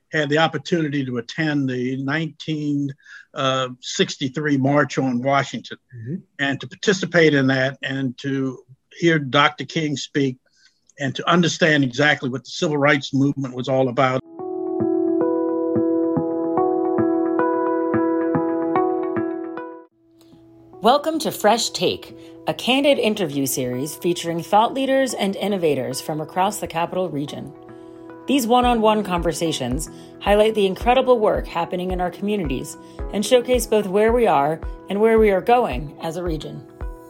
had the opportunity to attend the 1963 March on Washington, and to participate in that, and to hear Dr. King speak, and to understand exactly what the civil rights movement was all about. Welcome to Fresh Take, a candid interview series featuring thought leaders and innovators from across the Capital Region. These one-on-one conversations highlight the incredible work happening in our communities and showcase both where we are and where we are going as a region.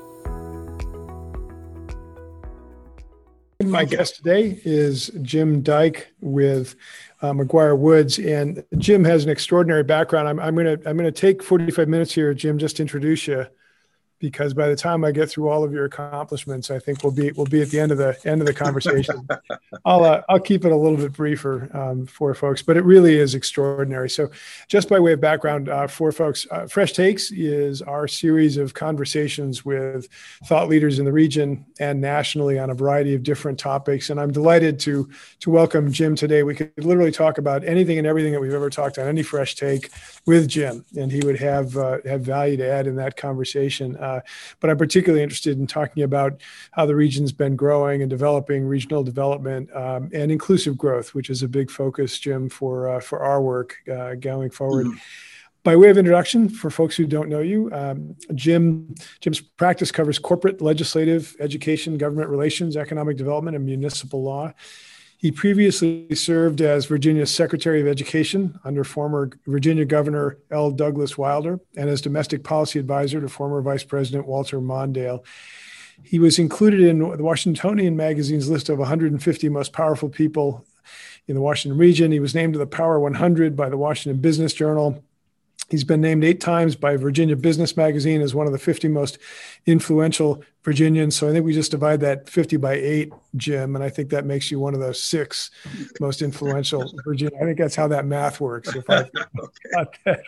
My guest today is Jim Dyke with McGuire Woods, and Jim has an extraordinary background. I'm going to take 45 minutes here, Jim, just to introduce you, because by the time I get through all of your accomplishments, I think we'll be at the end of the conversation. I'll keep it a little bit briefer for folks, but it really is extraordinary. So, just by way of background for folks, Fresh Takes is our series of conversations with thought leaders in the region and nationally on a variety of different topics. And I'm delighted to welcome Jim today. We could literally talk about anything and everything that we've ever talked on any Fresh Take with Jim, and he would have value to add in that conversation. But I'm particularly interested in talking about how the region's been growing and developing regional development and inclusive growth, which is a big focus, Jim, for our work going forward. By way of introduction, for folks who don't know you, Jim's practice covers corporate, legislative, education, government relations, economic development, and municipal law. He previously served as Virginia's Secretary of Education under former Virginia Governor L. Douglas Wilder, and as domestic policy advisor to former Vice President Walter Mondale. He was included in the Washingtonian magazine's list of 150 most powerful people in the Washington region. He was named to the Power 100 by the Washington Business Journal. He's been named 8 times by Virginia Business Magazine as one of the 50 most influential Virginians. So I think we just divide that 50 by 8, Jim, and I think that makes you one of the 6 most influential Virginia. I think that's how that math works, if I got that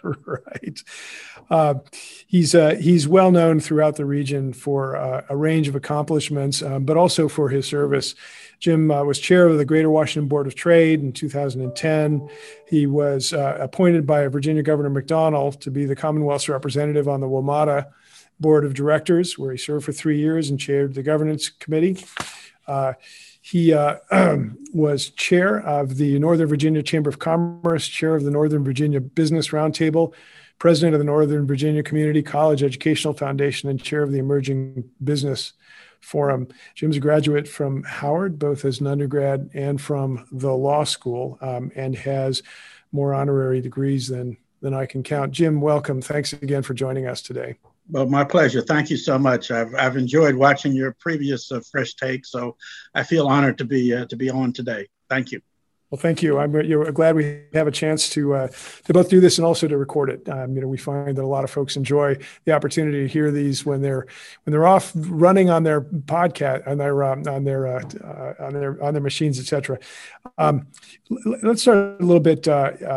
right. He's well known throughout the region for a range of accomplishments, but also for his service. Jim was chair of the Greater Washington Board of Trade in 2010. He was appointed by Virginia Governor McDonnell to be the Commonwealth's representative on the WMATA Board of Directors, where he served for 3 years and chaired the governance committee. He was chair of the Northern Virginia Chamber of Commerce, chair of the Northern Virginia Business Roundtable, president of the Northern Virginia Community College Educational Foundation, and chair of the Emerging Business Forum. Jim's a graduate from Howard, both as an undergrad and from the law school, and has more honorary degrees than I can count. Jim, welcome. Thanks again for joining us today. Well, my pleasure. Thank you so much. I've enjoyed watching your previous Fresh Take, so I feel honored to be on today. Thank you. Well, thank you. I'm glad we have a chance to both do this and also to record it. We find that a lot of folks enjoy the opportunity to hear these when they're off running on their podcast, on their machines, etc. Let's start a little bit.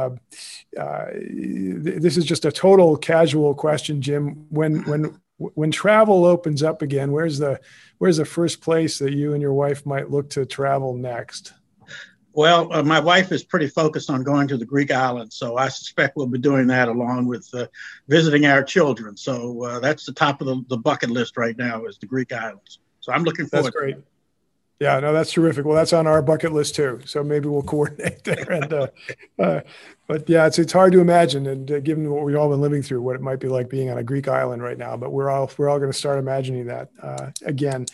This is just a total casual question, Jim. When travel opens up again, where's the first place that you and your wife might look to travel next? Well, my wife is pretty focused on going to the Greek islands, so I suspect we'll be doing that along with visiting our children. So that's the top of the bucket list right now, is the Greek islands. So I'm looking forward. That's great. Yeah, no, that's terrific. Well, that's on our bucket list too. So maybe we'll coordinate there. And but yeah, it's hard to imagine, and given what we've all been living through, what it might be like being on a Greek island right now. But we're all going to start imagining that again.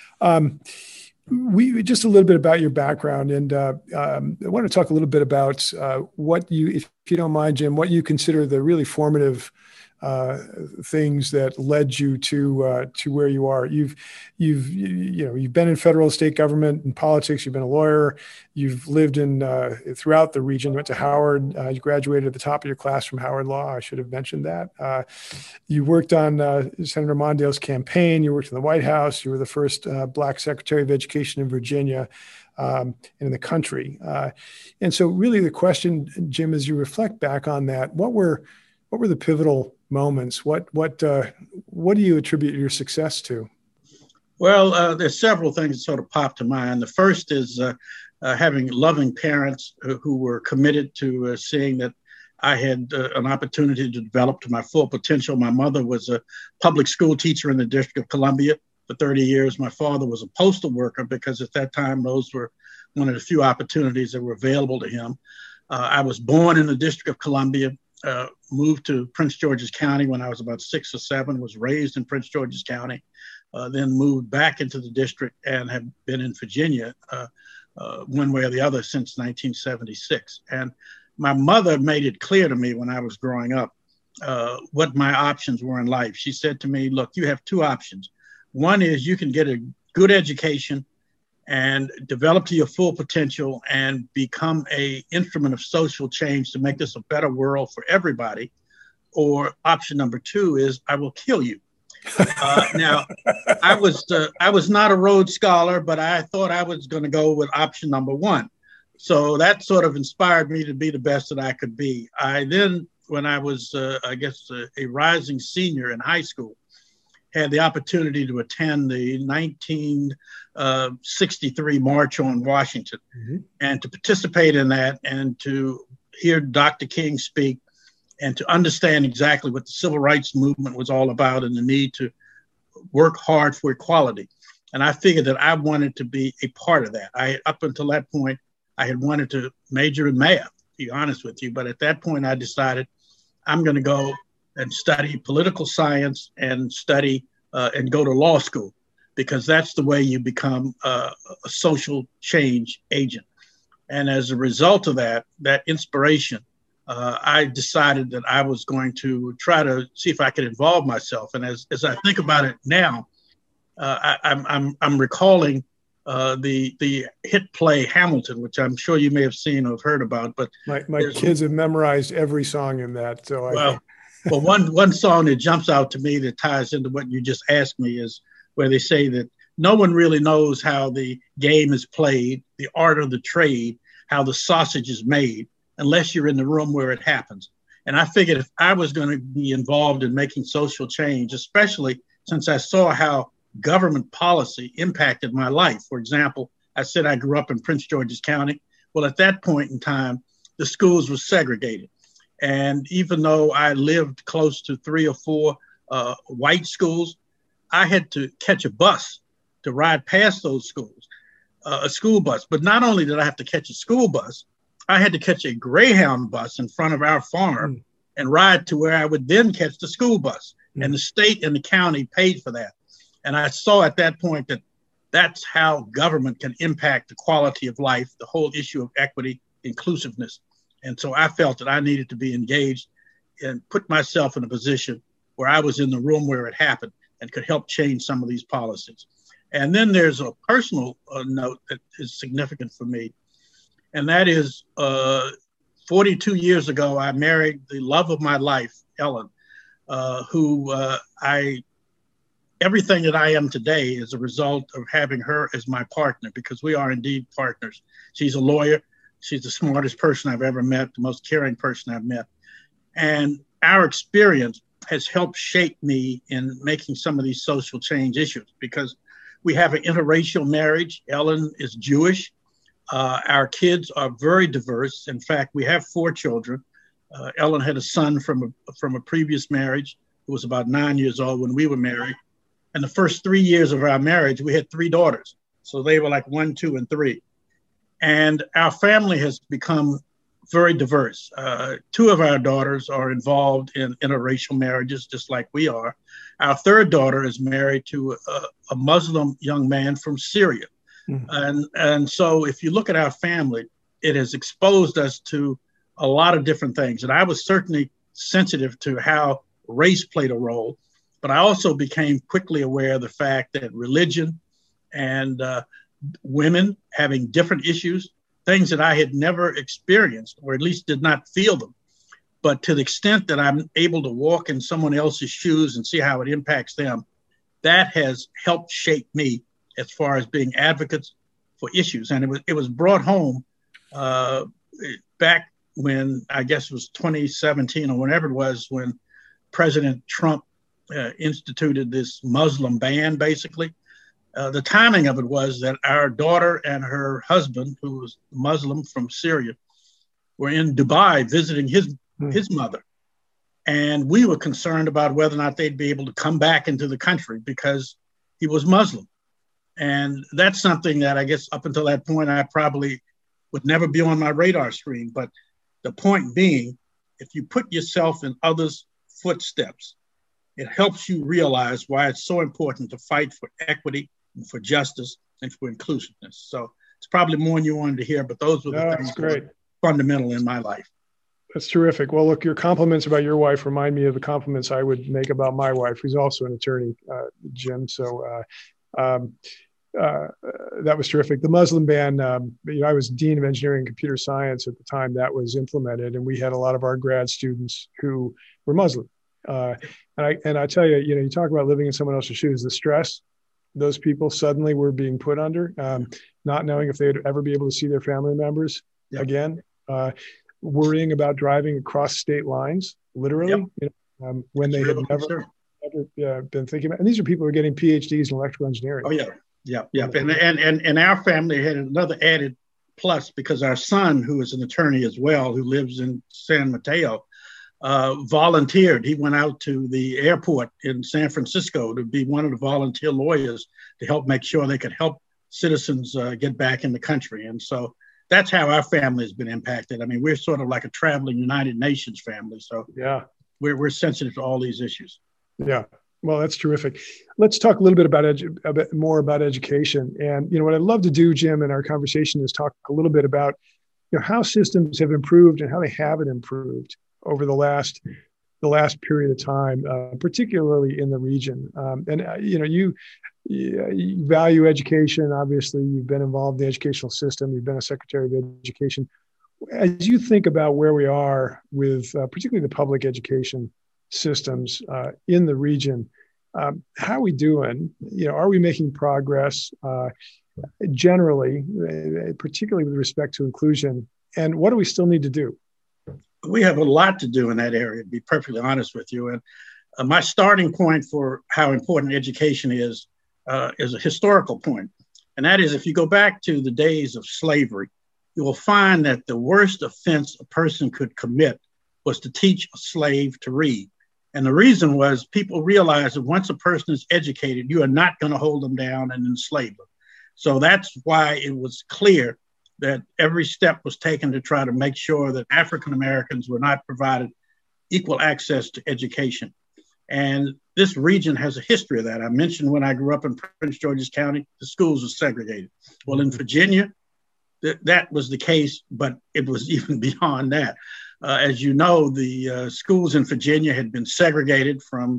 We just a little bit about your background, and I want to talk a little bit about what you, if you don't mind, Jim, what you consider the really formative things that led you to where you are. You've been in federal, state government and politics. You've been a lawyer. You've lived in throughout the region. Went to Howard. You graduated at the top of your class from Howard Law. I should have mentioned that. You worked on Senator Mondale's campaign. You worked in the White House. You were the first Black Secretary of Education in Virginia. And in the country. And so really the question, Jim, as you reflect back on that, what were the pivotal moments? What do you attribute your success to? Well, there's several things that sort of pop to mind. The first is having loving parents who were committed to seeing that I had an opportunity to develop to my full potential. My mother was a public school teacher in the District of Columbia for 30 years. My father was a postal worker because at that time, those were one of the few opportunities that were available to him. I was born in the District of Columbia, moved to Prince George's County when I was about 6 or 7, was raised in Prince George's County, then moved back into the district and have been in Virginia one way or the other since 1976. And my mother made it clear to me when I was growing up what my options were in life. She said to me, look, you have 2 options. One is you can get a good education and develop to your full potential and become an instrument of social change to make this a better world for everybody. Or option number 2 is I will kill you. Now, I was not a Rhodes Scholar, but I thought I was going to go with option number 1. So that sort of inspired me to be the best that I could be. I then, when I was, a rising senior in high school, had the opportunity to attend the 1963 March on Washington and to participate in that and to hear Dr. King speak and to understand exactly what the civil rights movement was all about and the need to work hard for equality. And I figured that I wanted to be a part of that. Up until that point, I had wanted to major in math, to be honest with you. But at that point, I decided I'm going to go and study political science and study and go to law school, because that's the way you become a social change agent. And as a result of that inspiration, I decided that I was going to try to see if I could involve myself. And as I think about it now, I'm recalling the hit play Hamilton, which I'm sure you may have seen or have heard about. But my kids have memorized every song in that. So one song that jumps out to me that ties into what you just asked me is where they say that no one really knows how the game is played, the art of the trade, how the sausage is made, unless you're in the room where it happens. And I figured if I was going to be involved in making social change, especially since I saw how government policy impacted my life. For example, I said I grew up in Prince George's County. Well, at that point in time, the schools were segregated. And even though I lived close to 3 or 4 white schools, I had to catch a bus to ride past those schools, a school bus. But not only did I have to catch a school bus, I had to catch a Greyhound bus in front of our farm and ride to where I would then catch the school bus. And the state and the county paid for that. And I saw at that point that that's how government can impact the quality of life, the whole issue of equity, inclusiveness. And so I felt that I needed to be engaged and put myself in a position where I was in the room where it happened and could help change some of these policies. And then there's a personal note that is significant for me. And that is 42 years ago, I married the love of my life, Ellen, who everything that I am today is a result of having her as my partner, because we are indeed partners. She's a lawyer. She's the smartest person I've ever met, the most caring person I've met. And our experience has helped shape me in making some of these social change issues, because we have an interracial marriage. Ellen is Jewish. Our kids are very diverse. In fact, we have 4 children. Ellen had a son from a previous marriage who was about 9 years old when we were married. And the first 3 years of our marriage, we had 3 daughters. So they were like 1, 2, and 3. And our family has become very diverse. 2 of our daughters are involved in interracial marriages, just like we are. Our 3rd daughter is married to a Muslim young man from Syria. And so if you look at our family, it has exposed us to a lot of different things. And I was certainly sensitive to how race played a role, but I also became quickly aware of the fact that religion and women having different issues, things that I had never experienced, or at least did not feel them. But to the extent that I'm able to walk in someone else's shoes and see how it impacts them, that has helped shape me as far as being advocates for issues. And it was brought home back when, I guess it was 2017 or whenever it was, when President Trump instituted this Muslim ban, basically. The timing of it was that our daughter and her husband, who was Muslim from Syria, were in Dubai visiting his mother. And we were concerned about whether or not they'd be able to come back into the country because he was Muslim. And that's something that I guess up until that point, I probably would never be on my radar screen. But the point being, if you put yourself in others' footsteps, it helps you realize why it's so important to fight for equity and for justice and for inclusiveness. So it's probably more than you wanted to hear, but those were the things that were fundamental in my life. That's terrific. Well, look, your compliments about your wife remind me of the compliments I would make about my wife, who's also an attorney, Jim. So that was terrific. The Muslim ban, I was Dean of Engineering and Computer Science at the time that was implemented, and we had a lot of our grad students who were Muslim. And I tell you, you talk about living in someone else's shoes, the stress those people suddenly were being put under, not knowing if they'd ever be able to see their family members again, worrying about driving across state lines, literally, when they had never been thinking about. And these are people who are getting PhDs in electrical engineering. Oh, yeah. And our family had another added plus because our son, who is an attorney as well, who lives in San Mateo, volunteered. He went out to the airport in San Francisco to be one of the volunteer lawyers to help make sure they could help citizens get back in the country. And so that's how our family has been impacted. I mean, we're sort of like a traveling United Nations family. So we're sensitive to all these issues. Yeah. Well, that's terrific. Let's talk a little bit about a bit more about education. And, what I'd love to do, Jim, in our conversation is talk a little bit about, how systems have improved and how they haven't improved over the last period of time, particularly in the region. You value education. Obviously, you've been involved in the educational system. You've been a Secretary of Education. As you think about where we are with particularly the public education systems in the region, how are we doing? Are we making progress generally, particularly with respect to inclusion? And what do we still need to do? We have a lot to do in that area, to be perfectly honest with you. And my starting point for how important education is a historical point. And that is, if you go back to the days of slavery, you will find that the worst offense a person could commit was to teach a slave to read. And the reason was people realized that once a person is educated, you are not going to hold them down and enslave them. So that's why it was clear that every step was taken to try to make sure that African Americans were not provided equal access to education. And this region has a history of that. I mentioned when I grew up in Prince George's County, the schools were segregated. Well, in Virginia, that was the case, but it was even beyond that. As you know, the schools in Virginia had been segregated from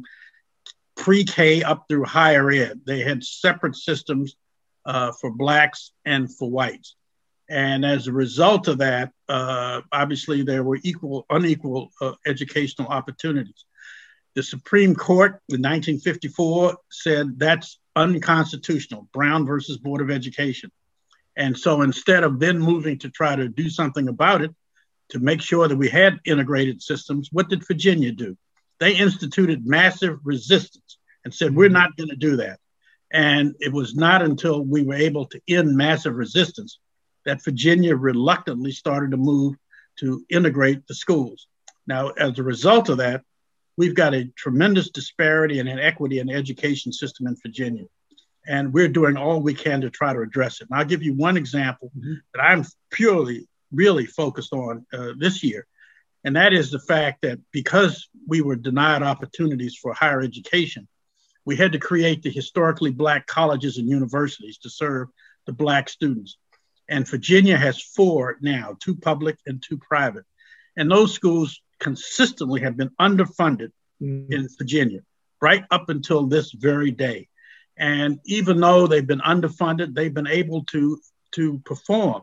pre-K up through higher ed. They had separate systems for Blacks and for whites. And as a result of that, obviously there were unequal educational opportunities. The Supreme Court in 1954 said that's unconstitutional, Brown versus Board of Education. And so instead of then moving to try to do something about it, to make sure that we had integrated systems, what did Virginia do? They instituted massive resistance and said, we're not going to do that. And it was not until we were able to end massive resistance that Virginia reluctantly started to move to integrate the schools. Now, as a result of that, we've got a tremendous disparity and inequity in the education system in Virginia. And we're doing all we can to try to address it. And I'll give you one example that I'm really focused on this year. And that is the fact that because we were denied opportunities for higher education, we had to create the historically Black colleges and universities to serve the Black students. And Virginia has 4 now, 2 public and 2 private. And those schools consistently have been underfunded in Virginia, right up until this very day. And even though they've been underfunded, they've been able to perform.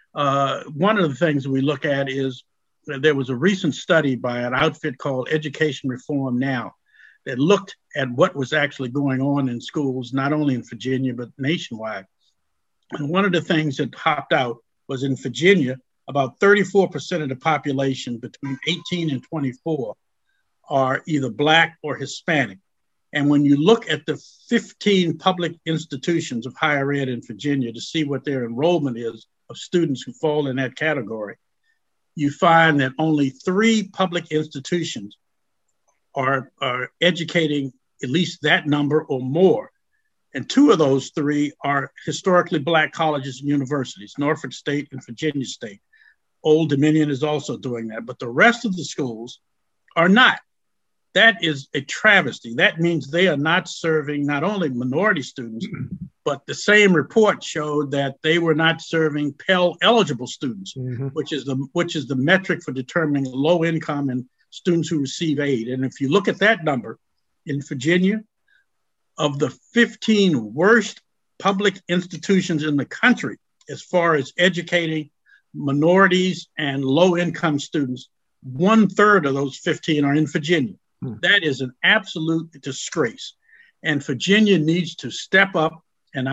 One of the things we look at is that there was a recent study by an outfit called Education Reform Now that looked at what was actually going on in schools, not only in Virginia, but nationwide. And one of the things that hopped out was in Virginia, about 34% of the population between 18 and 24 are either Black or Hispanic. And when you look at the 15 public institutions of higher ed in Virginia to see what their enrollment is of students who fall in that category, you find that only 3 public institutions are educating at least that number or more. And 2 of those 3 are historically Black colleges and universities, Norfolk State and Virginia State. Old Dominion is also doing that, but the rest of the schools are not. That is a travesty. That means they are not serving not only minority students, but the same report showed that they were not serving Pell eligible students, which is the metric for determining low income and students who receive aid. And if you look at that number in Virginia, of the 15 worst public institutions in the country as far as educating minorities and low income students, 1/3 of those 15 are in Virginia. That is an absolute disgrace. And Virginia needs to step up. And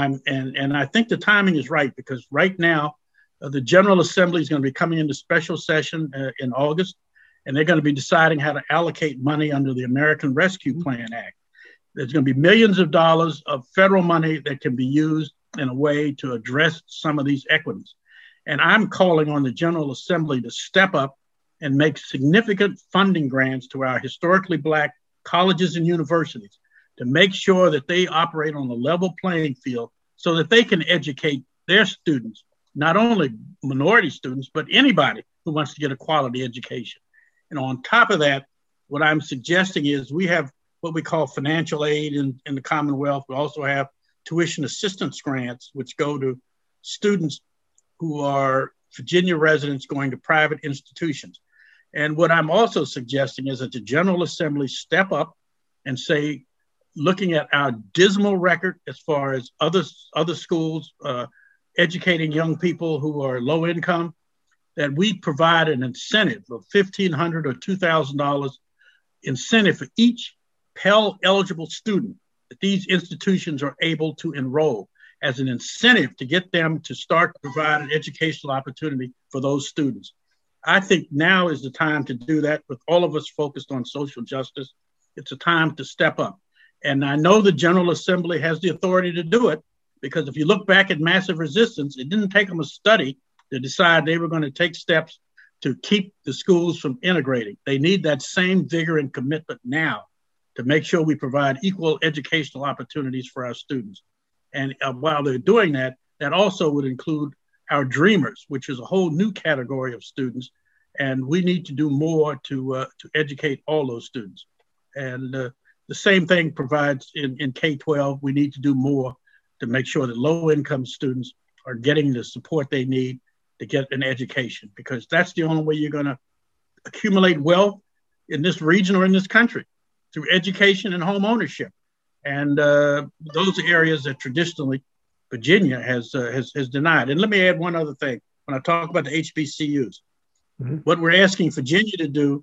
I think the timing is right, because right now the General Assembly is going to be coming into special session in August, and they're going to be deciding how to allocate money under the American Rescue Plan Act. There's going to be millions of dollars of federal money that can be used in a way to address some of these equities. And I'm calling on the General Assembly to step up and make significant funding grants to our historically Black colleges and universities to make sure that they operate on a level playing field so that they can educate their students, not only minority students, but anybody who wants to get a quality education. And on top of that, what I'm suggesting is we have what we call financial aid in the Commonwealth. We also have tuition assistance grants, which go to students who are Virginia residents going to private institutions. And what I'm also suggesting is that the General Assembly step up and say, looking at our dismal record as far as other schools educating young people who are low income, that we provide an incentive of $1,500 or $2,000 incentive for each Pell eligible student that these institutions are able to enroll, as an incentive to get them to start to provide an educational opportunity for those students. I think now is the time to do that. With all of us focused on social justice, it's a time to step up. And I know the General Assembly has the authority to do it, because if you look back at massive resistance, it didn't take them a study to decide they were going to take steps to keep the schools from integrating. They need that same vigor and commitment now to make sure we provide equal educational opportunities for our students. And while they're doing that, that also would include our Dreamers, which is a whole new category of students. And we need to do more to educate all those students. And the same thing provides in K-12. We need to do more to make sure that low-income students are getting the support they need to get an education, because that's the only way you're going to accumulate wealth in this region or in this country, through education and home ownership. And those are areas that traditionally Virginia has denied. And let me add one other thing. When I talk about the HBCUs, what we're asking Virginia to do,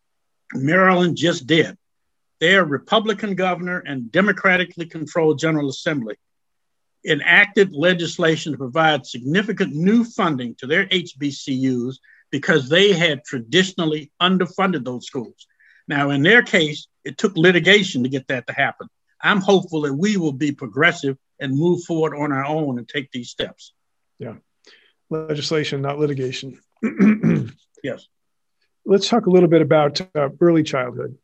Maryland just did. Their Republican governor and democratically controlled General Assembly enacted legislation to provide significant new funding to their HBCUs because they had traditionally underfunded those schools. Now, in their case, it took litigation to get that to happen. I'm hopeful that we will be progressive and move forward on our own and take these steps. Yeah. Legislation, not litigation. Yes. Let's talk a little bit about early childhood.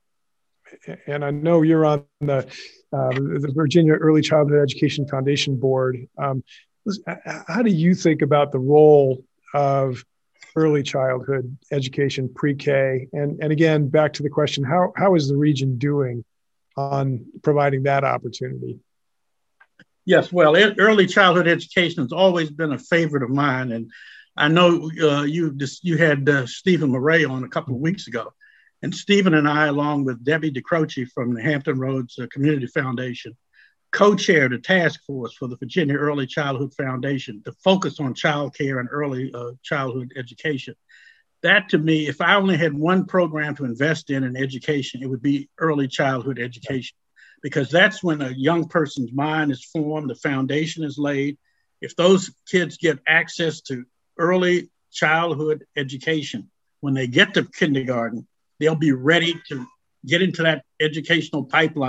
And I know you're on the Virginia Early Childhood Education Foundation Board. How do you think about the role of early childhood education, pre-K? And again, back to the question, how is the region doing on providing that opportunity? Yes, well, early childhood education has always been a favorite of mine. And I know you had Stephen Murray on a couple of weeks ago. And Stephen and I, along with Debbie DeCroce from the Hampton Roads Community Foundation, co-chaired a task force for the Virginia Early Childhood Foundation to focus on child care and early childhood education. That, to me, if I only had one program to invest in education, it would be early childhood education, because that's when a young person's mind is formed, the foundation is laid. If those kids get access to early childhood education, when they get to kindergarten, they'll be ready to get into that educational pipeline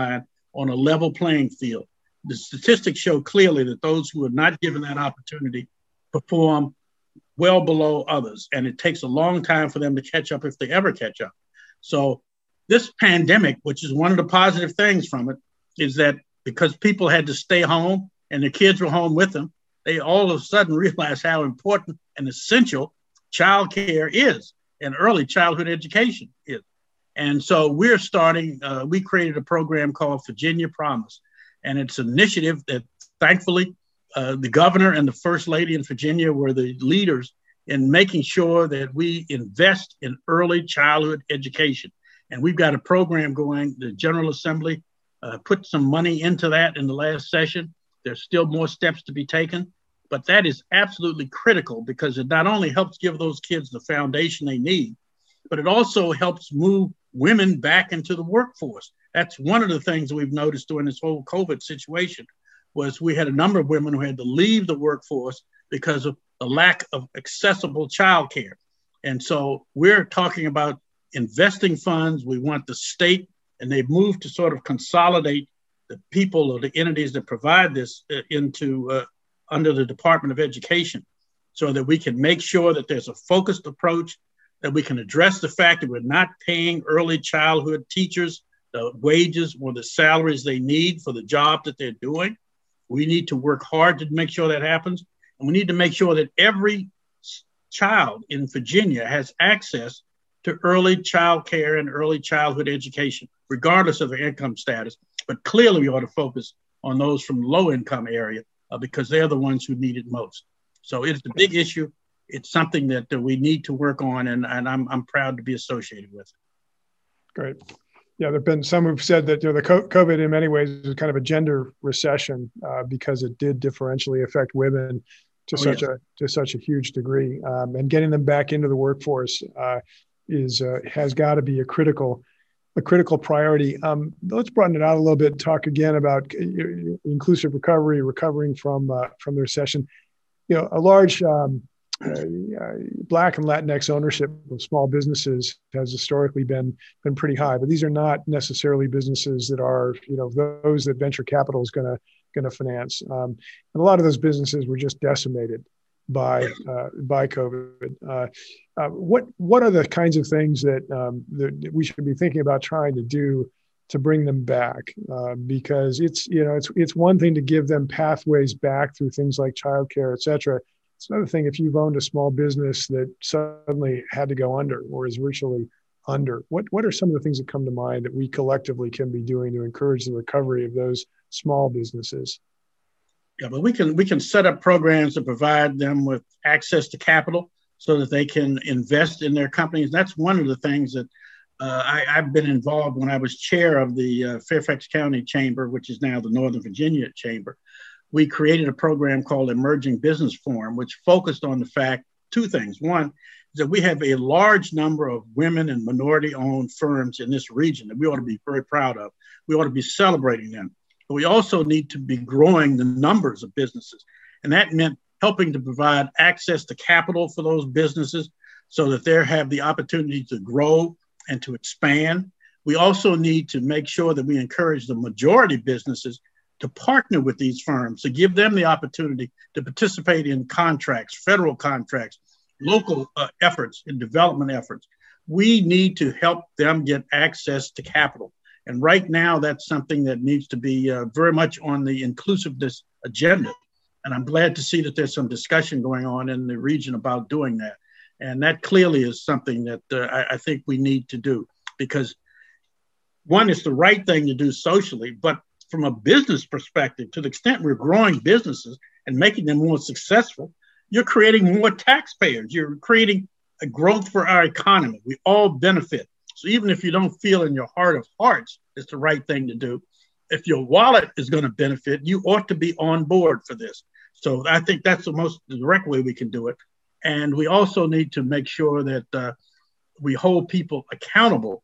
on a level playing field. The statistics show clearly that those who are not given that opportunity perform well below others, and it takes a long time for them to catch up if they ever catch up. So this pandemic, which is one of the positive things from it, is that because people had to stay home and the kids were home with them, they all of a sudden realized how important and essential childcare is and early childhood education is. And so we're starting, we created a program called Virginia Promise. And it's an initiative that thankfully the governor and the first lady in Virginia were the leaders in making sure that we invest in early childhood education. And we've got a program going. The General Assembly put some money into that in the last session. There's still more steps to be taken, but that is absolutely critical because it not only helps give those kids the foundation they need, but it also helps move women back into the workforce. That's one of the things we've noticed during this whole COVID situation was we had a number of women who had to leave the workforce because of the lack of accessible childcare. And so we're talking about investing funds. We want the state, and they've moved to sort of consolidate the people or the entities that provide this into under the Department of Education so that we can make sure that there's a focused approach, that we can address the fact that we're not paying early childhood teachers the wages or the salaries they need for the job that they're doing. We need to work hard to make sure that happens. And we need to make sure that every child in Virginia has access to early child care and early childhood education, regardless of their income status. But clearly we ought to focus on those from low income area because they're the ones who need it most. So it's a big issue. It's something that we need to work on, and I'm proud to be associated with it. Great. Yeah, there have been some who've said that the COVID in many ways is kind of a gender recession because it did differentially affect women to such a huge degree, and getting them back into the workforce has got to be a critical priority. Let's broaden it out a little bit and talk again about inclusive recovery, recovering from the recession. A large Black and Latinx ownership of small businesses has historically been pretty high, but these are not necessarily businesses that are those that venture capital is going to finance. And a lot of those businesses were just decimated by COVID. What are the kinds of things that we should be thinking about trying to do to bring them back? Because it's one thing to give them pathways back through things like childcare, et cetera. It's another thing if you've owned a small business that suddenly had to go under or is virtually under. What are some of the things that come to mind that we collectively can be doing to encourage the recovery of those small businesses? Yeah, but we can set up programs to provide them with access to capital so that they can invest in their companies. That's one of the things that I've been involved when I was chair of the Fairfax County Chamber, which is now the Northern Virginia Chamber. We created a program called Emerging Business Forum, which focused on the fact, two things. One is that we have a large number of women and minority-owned firms in this region that we ought to be very proud of. We ought to be celebrating them. But we also need to be growing the numbers of businesses. And that meant helping to provide access to capital for those businesses so that they have the opportunity to grow and to expand. We also need to make sure that we encourage the majority businesses to partner with these firms, to give them the opportunity to participate in contracts, federal contracts, local efforts and development efforts. We need to help them get access to capital. And right now, that's something that needs to be very much on the inclusiveness agenda. And I'm glad to see that there's some discussion going on in the region about doing that. And that clearly is something that I think we need to do, because one, is the right thing to do socially, but from a business perspective, to the extent we're growing businesses and making them more successful, you're creating more taxpayers. You're creating a growth for our economy. We all benefit. So even if you don't feel in your heart of hearts it's the right thing to do, if your wallet is going to benefit, you ought to be on board for this. So I think that's the most direct way we can do it. And we also need to make sure that we hold people accountable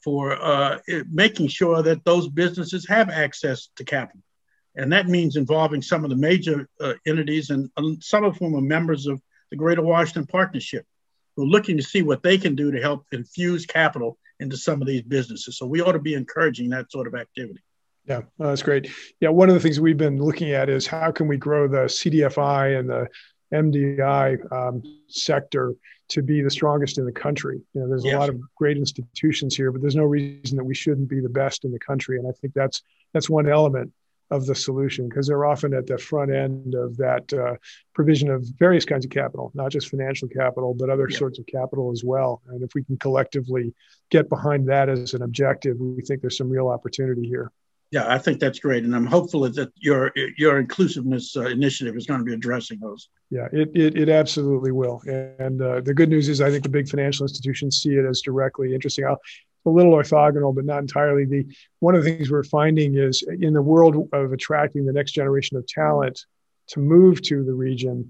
for making sure that those businesses have access to capital. And that means involving some of the major entities, and some of whom are members of the Greater Washington Partnership, who are looking to see what they can do to help infuse capital into some of these businesses. So we ought to be encouraging that sort of activity. Yeah, that's great. Yeah, one of the things we've been looking at is how can we grow the CDFI and the MDI sector to be the strongest in the country. There's a lot of great institutions here, but there's no reason that we shouldn't be the best in the country. And I think that's one element of the solution, because they're often at the front end of that provision of various kinds of capital, not just financial capital, but other sorts of capital as well. And if we can collectively get behind that as an objective, we think there's some real opportunity here. Yeah, I think that's great. And I'm hopeful that your inclusiveness initiative is going to be addressing those. Yeah, it absolutely will. And the good news is I think the big financial institutions see it as directly interesting. A little orthogonal, but not entirely. One of the things we're finding is in the world of attracting the next generation of talent to move to the region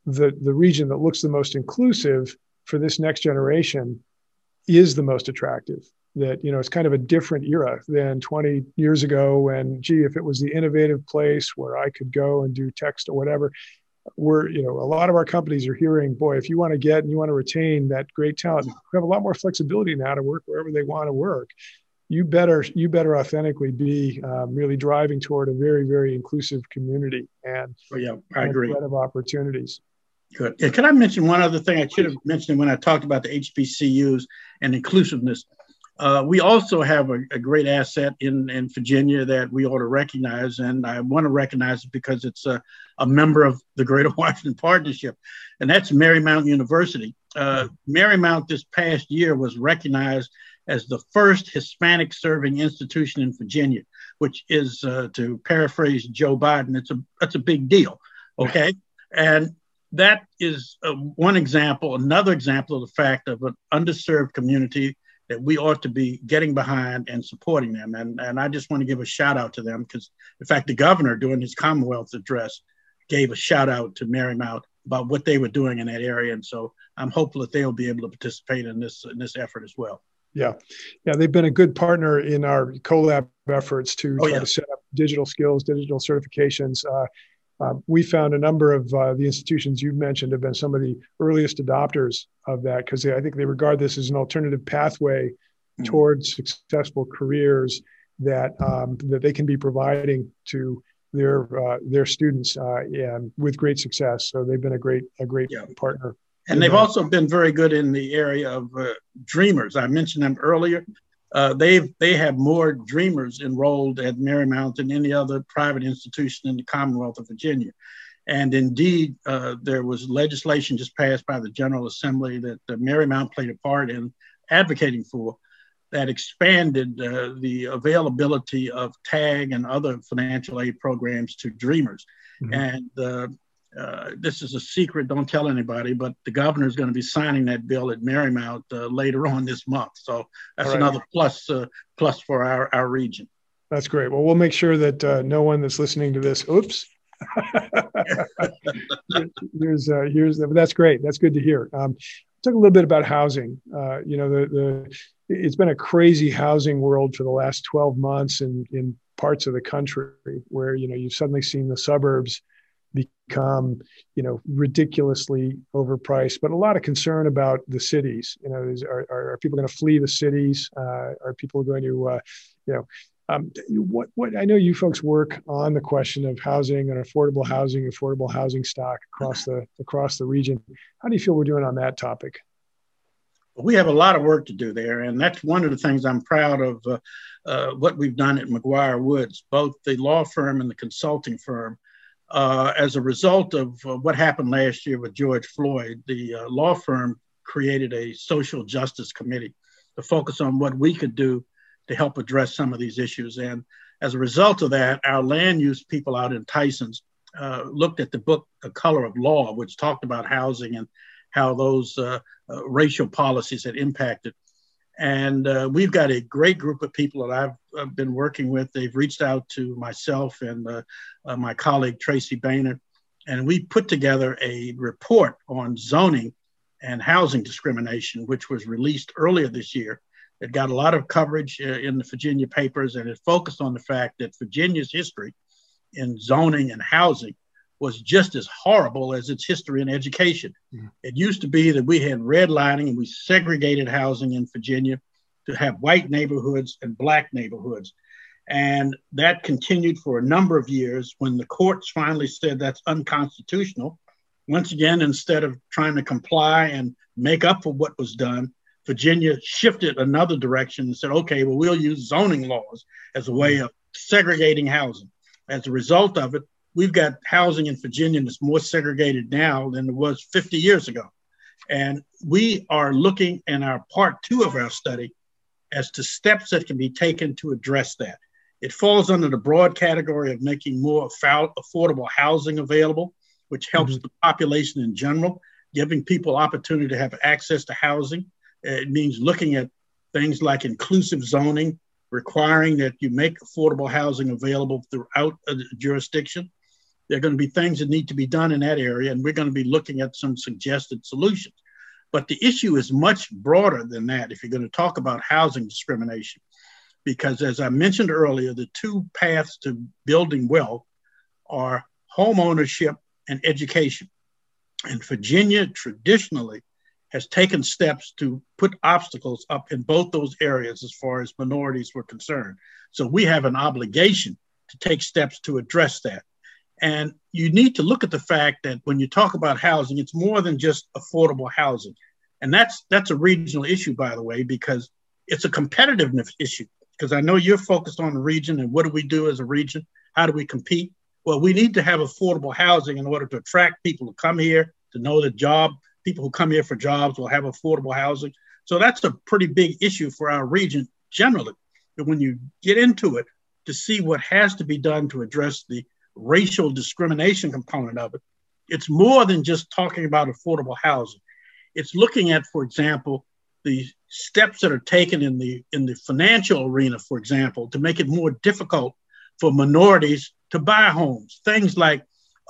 that looks the most inclusive for this next generation is the most attractive. That, it's kind of a different era than 20 years ago when, if it was the innovative place where I could go and do text or whatever, a lot of our companies are hearing, boy, if you want to get and you want to retain that great talent, we have a lot more flexibility now to work wherever they want to work. You better authentically be really driving toward a very, very inclusive community and I agree. A set of opportunities. Good. And can I mention one other thing I should have mentioned when I talked about the HBCUs and inclusiveness? We also have a great asset in Virginia that we ought to recognize, and I want to recognize it because it's a member of the Greater Washington Partnership, and that's Marymount University. Marymount this past year was recognized as the first Hispanic-serving institution in Virginia, which is, to paraphrase Joe Biden, that's a big deal, okay? And that is one example, another example of the fact of an underserved community that we ought to be getting behind and supporting them. And I just want to give a shout out to them because, in fact, the governor during his Commonwealth address gave a shout out to Marymount about what they were doing in that area. And so I'm hopeful that they'll be able to participate in this effort as well. Yeah. They've been a good partner in our CoLab efforts to try to set up digital skills, digital certifications. We found a number of the institutions you've mentioned have been some of the earliest adopters of that, because I think they regard this as an alternative pathway towards successful careers that they can be providing to their students and with great success. So they've been a great partner. And they've also been very good in the area of Dreamers. I mentioned them earlier. They have more Dreamers enrolled at Marymount than any other private institution in the Commonwealth of Virginia. And indeed, there was legislation just passed by the General Assembly that Marymount played a part in advocating for that expanded the availability of TAG and other financial aid programs to Dreamers. Mm-hmm. And this is a secret, don't tell anybody, but the governor is going to be signing that bill at Marymount later on this month. So that's another plus for our region. That's great. Well, we'll make sure that no one that's listening to this, oops. That's great. That's good to hear. Talk a little bit about housing. It's been a crazy housing world for the last 12 months in parts of the country where, you've suddenly seen the suburbs become, ridiculously overpriced, but a lot of concern about the cities. Are people going to flee the cities? Are people going to, what I know you folks work on the question of housing and affordable housing stock across the region. How do you feel we're doing on that topic? We have a lot of work to do there, and that's one of the things I'm proud of. What we've done at McGuire Woods, both the law firm and the consulting firm. As a result of what happened last year with George Floyd, the law firm created a social justice committee to focus on what we could do to help address some of these issues. And as a result of that, our land use people out in Tysons looked at the book, The Color of Law, which talked about housing and how those racial policies had impacted. And we've got a great group of people that I've been working with. They've reached out to myself and my colleague, Tracy Boehner, and we put together a report on zoning and housing discrimination, which was released earlier this year. It got a lot of coverage in the Virginia papers, and it focused on the fact that Virginia's history in zoning and housing was just as horrible as its history in education. Mm-hmm. It used to be that we had redlining and we segregated housing in Virginia to have white neighborhoods and black neighborhoods. And that continued for a number of years. When the courts finally said that's unconstitutional, once again, instead of trying to comply and make up for what was done, Virginia shifted another direction and said, okay, well, we'll use zoning laws as a way of segregating housing. As a result of it, we've got housing in Virginia that's more segregated now than it was 50 years ago. And we are looking in our part 2 of our study as to steps that can be taken to address that. It falls under the broad category of making more affordable housing available, which helps the population in general, giving people opportunity to have access to housing. It means looking at things like inclusive zoning, requiring that you make affordable housing available throughout a jurisdiction. There are going to be things that need to be done in that area, and we're going to be looking at some suggested solutions. But the issue is much broader than that if you're going to talk about housing discrimination, because as I mentioned earlier, the 2 paths to building wealth are home ownership and education. And Virginia traditionally has taken steps to put obstacles up in both those areas as far as minorities were concerned. So we have an obligation to take steps to address that. And you need to look at the fact that when you talk about housing, it's more than just affordable housing. And that's a regional issue, by the way, because it's a competitiveness issue. Because I know you're focused on the region and what do we do as a region? How do we compete? Well, we need to have affordable housing in order to attract people to come here, to know that people who come here for jobs will have affordable housing. So that's a pretty big issue for our region generally. But when you get into it, to see what has to be done to address the racial discrimination component of it, it's more than just talking about affordable housing. It's looking at, for example, the steps that are taken in the financial arena, for example, to make it more difficult for minorities to buy homes. Things like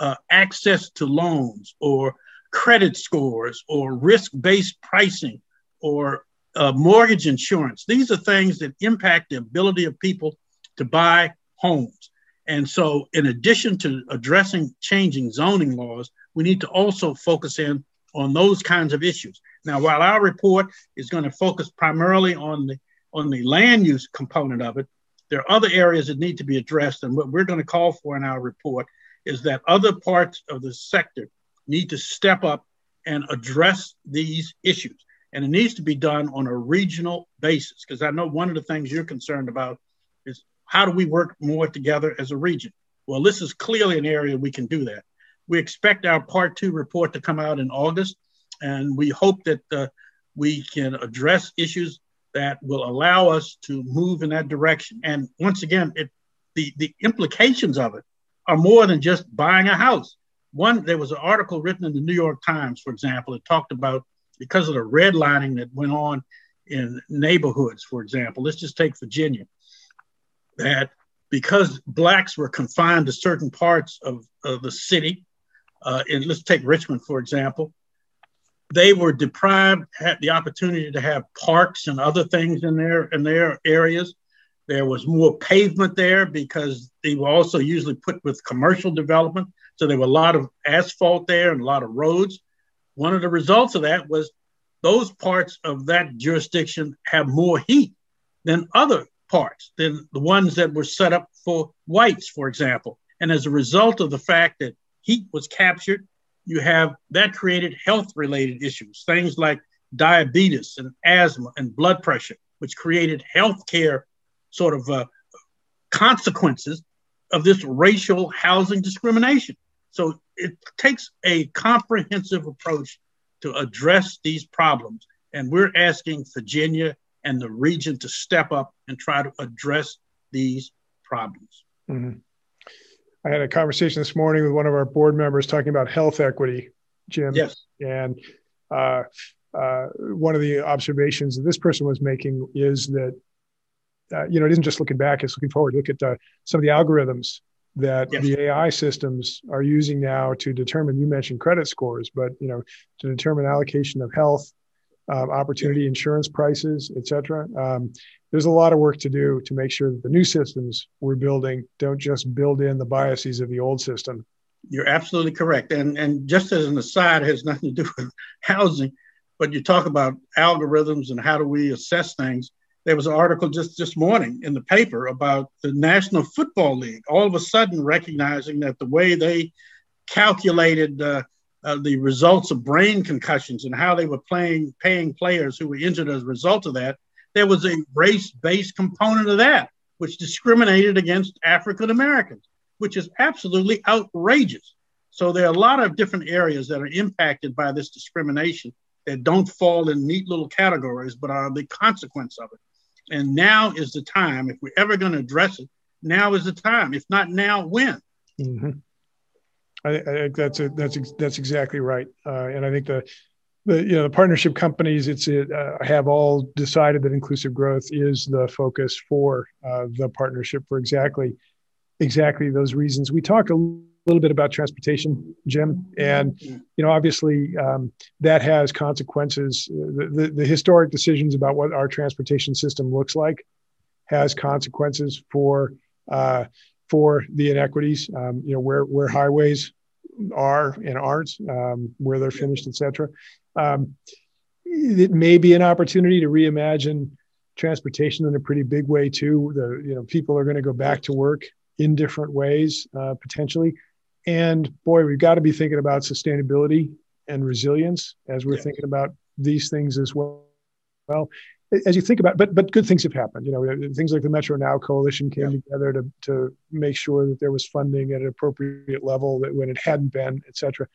access to loans or credit scores or risk-based pricing or mortgage insurance. These are things that impact the ability of people to buy homes. And so in addition to addressing changing zoning laws, we need to also focus in on those kinds of issues. Now, while our report is going to focus primarily on the land use component of it, there are other areas that need to be addressed. And what we're going to call for in our report is that other parts of the sector need to step up and address these issues. And it needs to be done on a regional basis, because I know one of the things you're concerned about is how do we work more together as a region? Well, this is clearly an area we can do that. We expect our Part 2 report to come out in August, and we hope that we can address issues that will allow us to move in that direction. And once again, the implications of it are more than just buying a house. There was an article written in the New York Times, for example, that talked about, because of the redlining that went on in neighborhoods, for example, let's just take Virginia, that because Blacks were confined to certain parts of the city, and let's take Richmond, for example, they were deprived, had the opportunity to have parks and other things in their areas. There was more pavement there because they were also usually put with commercial development. So there were a lot of asphalt there and a lot of roads. One of the results of that was those parts of that jurisdiction have more heat than other parts, than the ones that were set up for whites, for example. And as a result of the fact that heat was captured, you have that created health-related issues, things like diabetes and asthma and blood pressure, which created healthcare sort of consequences of this racial housing discrimination. So it takes a comprehensive approach to address these problems. And we're asking Virginia and the region to step up and try to address these problems. Mm-hmm. I had a conversation this morning with one of our board members talking about health equity, Jim. Yes. And one of the observations that this person was making is that, it isn't just looking back, it's looking forward. Look at some of the algorithms that the AI systems are using now to determine, you mentioned credit scores, but, to determine allocation of health, opportunity, insurance prices, et cetera. There's a lot of work to do to make sure that the new systems we're building don't just build in the biases of the old system. You're absolutely correct. And just as an aside, it has nothing to do with housing, but you talk about algorithms and how do we assess things. there was an article just this morning in the paper about the National Football League all of a sudden recognizing that the way they calculated the results of brain concussions and how they were paying players who were injured as a result of that, there was a race-based component of that, which discriminated against African Americans, which is absolutely outrageous. So there are a lot of different areas that are impacted by this discrimination that don't fall in neat little categories, but are the consequence of it. And now is the time. If we're ever going to address it, now is the time. If not now, when? Mm-hmm. I think that's exactly right. And I think the partnership companies have all decided that inclusive growth is the focus for the partnership for exactly those reasons. We talked a little bit about transportation, Jim, and obviously that has consequences. The historic decisions about what our transportation system looks like has consequences for the inequities. Where highways are and aren't, where they're finished, et cetera. It may be an opportunity to reimagine transportation in a pretty big way too. People are going to go back to work in different ways, potentially. And boy, we've got to be thinking about sustainability and resilience as we're thinking about these things as well. Well, as you think about, but good things have happened. Things like the Metro Now Coalition came together to make sure that there was funding at an appropriate level that when it hadn't been, et cetera.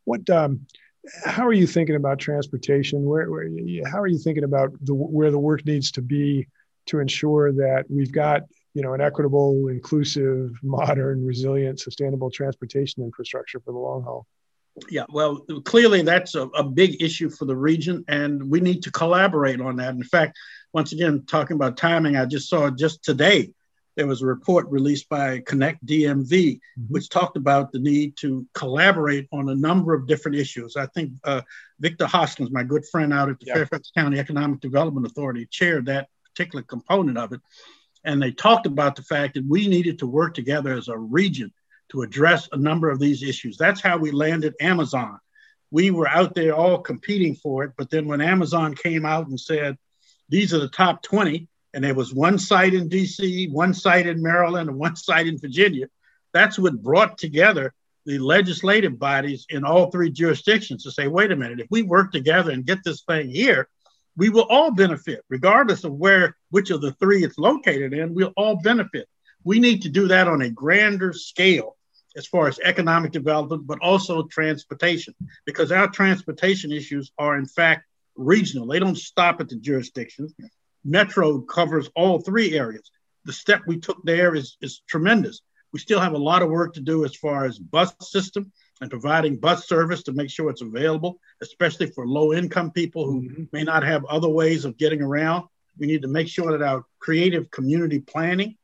How are you thinking about transportation? How are you thinking about where the work needs to be to ensure that we've got an equitable, inclusive, modern, resilient, sustainable transportation infrastructure for the long haul? Yeah, well, clearly that's a big issue for the region, and we need to collaborate on that. In fact, once again, talking about timing, I just saw just today, there was a report released by Connect DMV, which talked about the need to collaborate on a number of different issues. I think Victor Hoskins, my good friend out at the Fairfax County Economic Development Authority, chaired that particular component of it. And they talked about the fact that we needed to work together as a region to address a number of these issues. That's how we landed Amazon. We were out there all competing for it, but then when Amazon came out and said, these are the top 20, and there was one site in DC, one site in Maryland, and one site in Virginia, that's what brought together the legislative bodies in all three jurisdictions to say, wait a minute, if we work together and get this thing here, we will all benefit, regardless of which of the three it's located in, we'll all benefit. We need to do that on a grander scale as far as economic development, but also transportation, because our transportation issues are in fact regional. They don't stop at the jurisdictions. Metro covers all three areas. The step we took there is tremendous. We still have a lot of work to do as far as bus system and providing bus service to make sure it's available, especially for low-income people who may not have other ways of getting around. We need to make sure that our creative community planning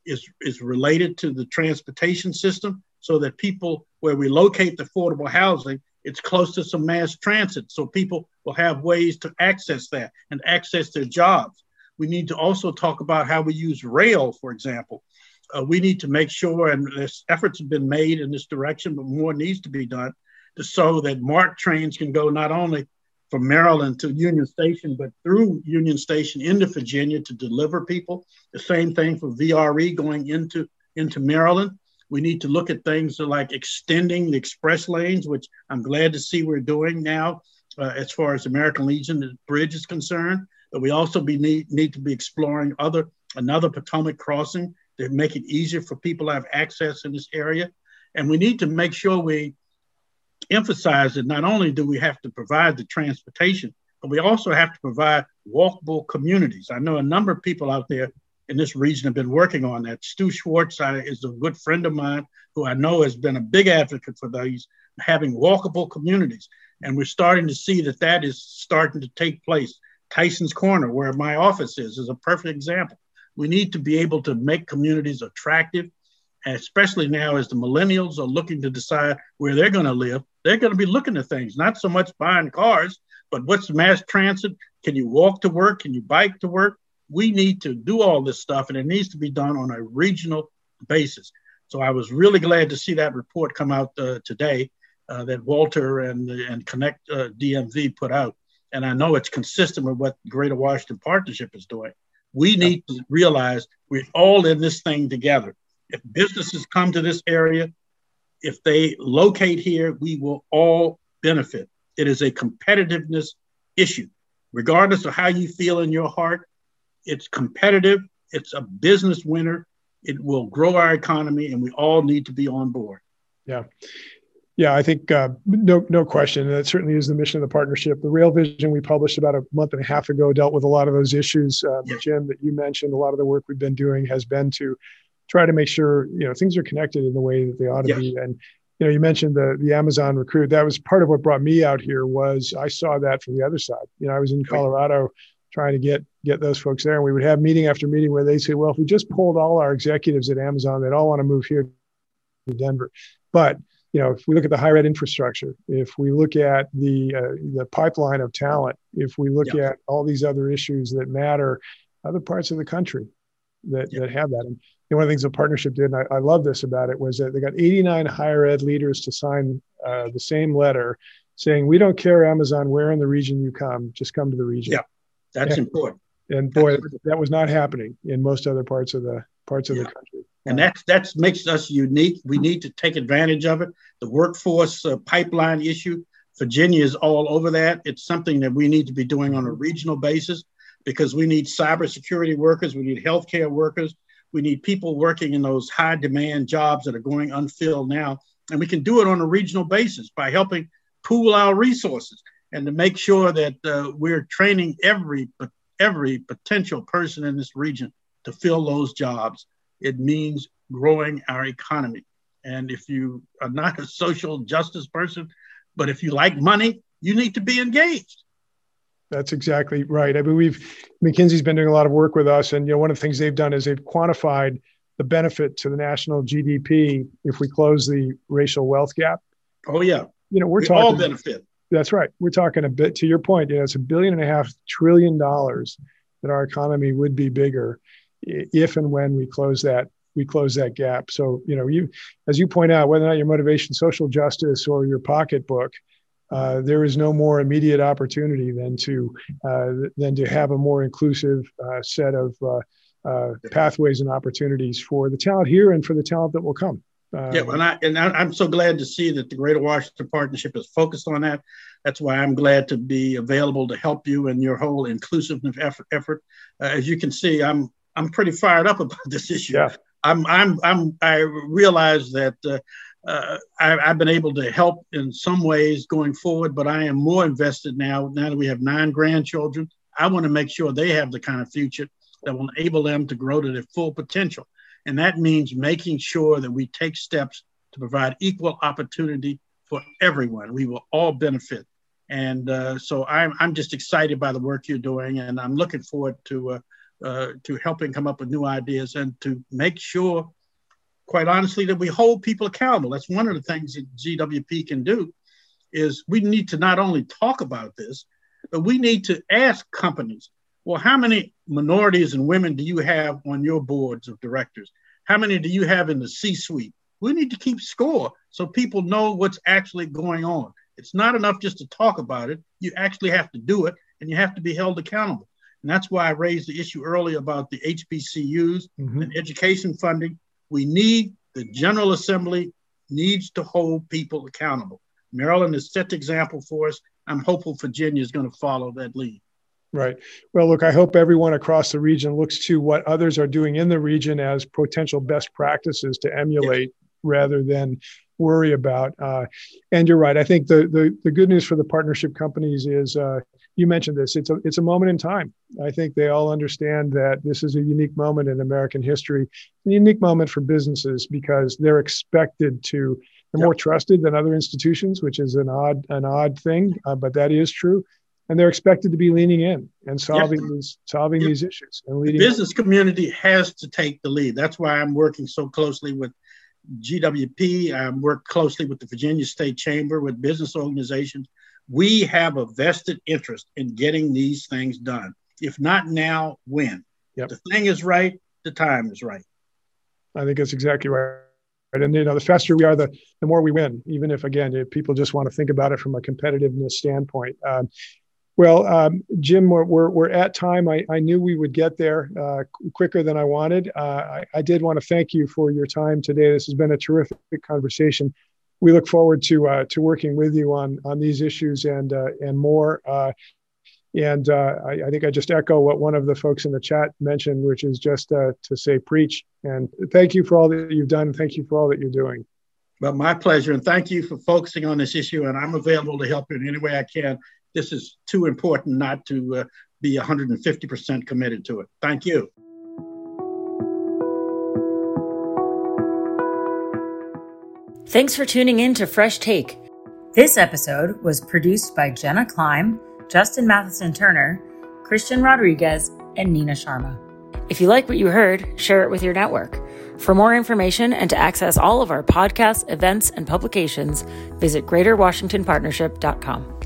is related to the transportation system so that people, where we locate the affordable housing, it's close to some mass transit so people will have ways to access that and access their jobs. We need to also talk about how we use rail, for example. We need to make sure, and there's efforts have been made in this direction, but more needs to be done so that MART trains can go not only from Maryland to Union Station, but through Union Station into Virginia to deliver people. The same thing for VRE going into Maryland. We need to look at things like extending the express lanes, which I'm glad to see we're doing now as far as American Legion Bridge is concerned. But we also need to be exploring another Potomac crossing to make it easier for people to have access in this area. And we need to make sure we emphasize that not only do we have to provide the transportation, but we also have to provide walkable communities. I know a number of people out there in this region have been working on that. Stu Schwartz is a good friend of mine who I know has been a big advocate for these, having walkable communities. And we're starting to see that is starting to take place. Tyson's Corner, where my office is a perfect example. We need to be able to make communities attractive, especially now as the millennials are looking to decide where they're going to live. They're going to be looking at things, not so much buying cars, but what's mass transit? Can you walk to work? Can you bike to work? We need to do all this stuff, and it needs to be done on a regional basis. So I was really glad to see that report come out today that Walter and Connect DMV put out. And I know it's consistent with what Greater Washington Partnership is doing. We need to realize we're all in this thing together. If businesses come to this area, if they locate here, we will all benefit. It is a competitiveness issue. Regardless of how you feel in your heart, it's competitive. It's a business winner. It will grow our economy, and we all need to be on board. Yeah. Yeah, I think no question. That certainly is the mission of the partnership. The Rail Vision we published about a month and a half ago dealt with a lot of those issues. Jim, that you mentioned, a lot of the work we've been doing has been to try to make sure, things are connected in the way that they ought to be. And, you mentioned the Amazon recruit. That was part of what brought me out here. Was I saw that from the other side. I was in Colorado trying to get those folks there. And we would have meeting after meeting where they say, well, if we just pulled all our executives at Amazon, they'd all want to move here to Denver. But if we look at the higher ed infrastructure, if we look at the pipeline of talent, if we look at all these other issues that matter, other parts of the country that have that. And one of the things the partnership did, and I love this about it, was that they got 89 higher ed leaders to sign the same letter saying, we don't care, Amazon, where in the region you come, just come to the region. Yeah, that's important. And boy, that was not happening in most other parts of the country. And that makes us unique. We need to take advantage of it. The workforce pipeline issue, Virginia is all over that. It's something that we need to be doing on a regional basis, because we need cybersecurity workers, we need healthcare workers, we need people working in those high demand jobs that are going unfilled now. And we can do it on a regional basis by helping pool our resources and to make sure that we're training every potential person in this region to fill those jobs. It means growing our economy. And if you are not a social justice person, but if you like money, you need to be engaged. That's exactly right. I mean, McKinsey's been doing a lot of work with us. And, one of the things they've done is they've quantified the benefit to the national GDP if we close the racial wealth gap. Oh, yeah. We all benefit. That's right. We're talking a bit, to your point, it's $1.5 trillion that our economy would be bigger if and when we close that gap. So, as you point out, whether or not your motivation, social justice, or your pocketbook, there is no more immediate opportunity than to have a more inclusive set of pathways and opportunities for the talent here and for the talent that will come. I'm so glad to see that the Greater Washington Partnership is focused on that. That's why I'm glad to be available to help you in your whole inclusiveness effort. As you can see, I'm pretty fired up about this issue. Yeah. I realize that I've been able to help in some ways going forward, but I am more invested now that we have 9 grandchildren. I want to make sure they have the kind of future that will enable them to grow to their full potential. And that means making sure that we take steps to provide equal opportunity for everyone. We will all benefit. And so I'm just excited by the work you're doing, and I'm looking forward to helping come up with new ideas and to make sure, quite honestly, that we hold people accountable. That's one of the things that GWP can do, is we need to not only talk about this, but we need to ask companies, well, how many minorities and women do you have on your boards of directors? How many do you have in the C-suite? We need to keep score so people know what's actually going on. It's not enough just to talk about it. You actually have to do it, and you have to be held accountable. And that's why I raised the issue earlier about the HBCUs and education funding. The General Assembly needs to hold people accountable. Maryland has set the example for us. I'm hopeful Virginia is going to follow that lead. Right. Well, look, I hope everyone across the region looks to what others are doing in the region as potential best practices to emulate rather than worry about. And you're right. I think the good news for the partnership companies is, you mentioned this, it's a moment in time. I think they all understand that this is a unique moment in American history, a unique moment for businesses, because they're expected to, they're more trusted than other institutions, which is an odd thing, but that is true. And they're expected to be leaning in and solving these issues. And leading. The business community has to take the lead. That's why I'm working so closely with GWP. I work closely with the Virginia State Chamber, with business organizations. We have a vested interest in getting these things done. If not now, when? If the thing is right, the time is right. I think that's exactly right. And, the faster we are, the more we win, even if people just want to think about it from a competitiveness standpoint. Well, Jim, we're at time. I knew we would get there quicker than I wanted. I did want to thank you for your time today. This has been a terrific conversation. We look forward to working with you on these issues and more. And I think I just echo what one of the folks in the chat mentioned, which is just to say preach. And thank you for all that you've done. Thank you for all that you're doing. Well, my pleasure. And thank you for focusing on this issue. And I'm available to help you in any way I can. This is too important not to be 150% committed to it. Thank you. Thanks for tuning in to Fresh Take. This episode was produced by Jenna Klein, Justin Matheson Turner, Christian Rodriguez, and Nina Sharma. If you like what you heard, share it with your network. For more information and to access all of our podcasts, events, and publications, visit greaterwashingtonpartnership.com.